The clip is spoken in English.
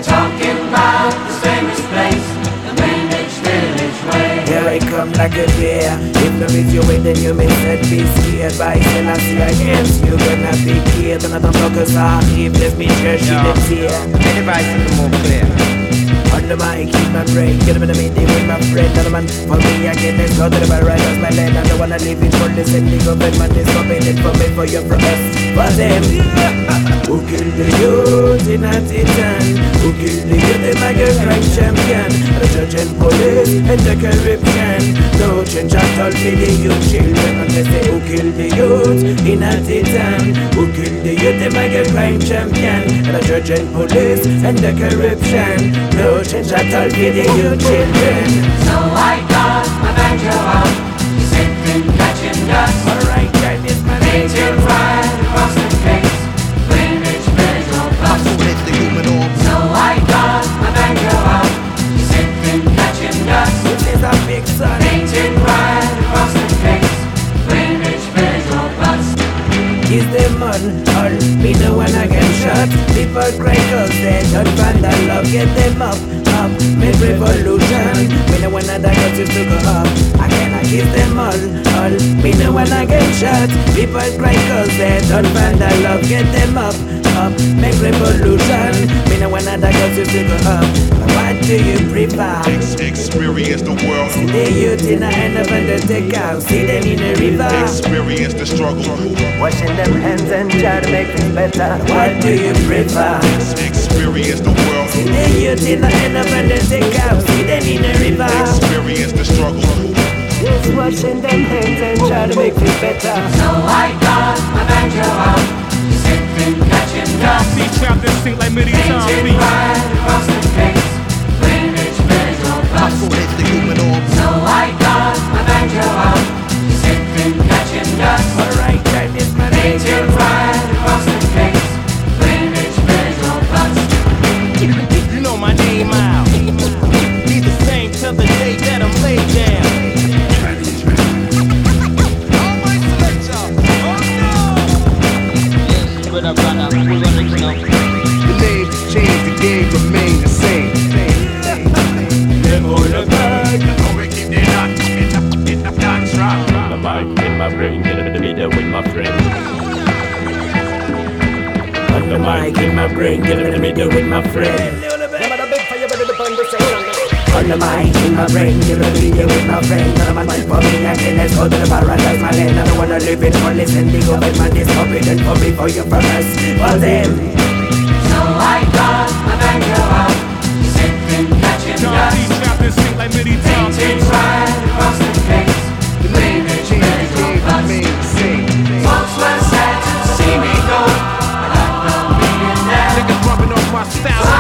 talking about this famous place, the Greenwich Village Way. Here I come like a bear. If no is you with then you may set be scared. By Selassie against you gonna be killed. And I don't talk as if let me church in the tear. Any advice is more clear. On the mic, keep my brain. Get up in the meeting with my friend. Another man for me again. Let's go to the bar right as my land. I don't wanna leave it for the sending government is coming in for me for your for us. For them who killed the youth in a titan, who killed the youth in like a crime champion. The judge and police and the corruption. No change at all for the youth children. And they say who killed the youth in a titan, who killed the youth in like a crime champion. The judge and police and the corruption. No change at all for the youth children. So I got my banjo out, sitting catching dust. Alright, time is my Painted right across the face, Greenwich Village Road bus. So I got my banjo out, sitting catching dust. This is a big son. Painted right across the face, Greenwich Village Road bus. Is the man all me the one I get shot? People cry cause they don't find that love. Get them up, make revolution. Me the one that got you to go up. I cannot kiss them all me the one I get shot. People cry cause they don't find that love. Get them up, make revolution. Me the one that got you to go up. What do you prefer? Experience the world. See the youth in the end of undertaker. See them in the river. Experience the struggle. Washing them hands and try to make things better. What do you prefer? Experience the world. See the youth in the end of undertaker. See them in the river. Experience the struggle. Just washing them hands and try to make things better. So I got my banjo out, sitting catching dust. See trapped and sink like many times. Painted right across the face, Greenwich Village Road bus. So I got my banjo out, sitting catching dust. Alright, time is my Painted right across the face, Greenwich Village Road bus. You know my name out. Be the same till the day that I'm laid down. The names change, the game remain the same. Them all the bag. My mind in my brain, get up the middle with my friend. On the mic in my brain, get up the middle with my friend. On the mic in my brain, get up the middle with my friend. None of my mind for me again, let's go to the paradise, my land. I don't wanna live in for listen, the government is forbidden for me, for you, for us, for them. So I got my banjo out, sitting catching John dust. D. trapped and sink like many times. Painted right across the face, The names change, the game remain the same. folks were sad to see me go, but I don't mean it now. Niggas rubbing off my style.